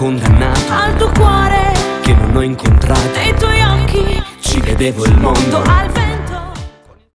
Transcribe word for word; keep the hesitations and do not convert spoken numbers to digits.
condannato al tuo cuore che non ho incontrato, e i tuoi occhi ci vedevo il mondo al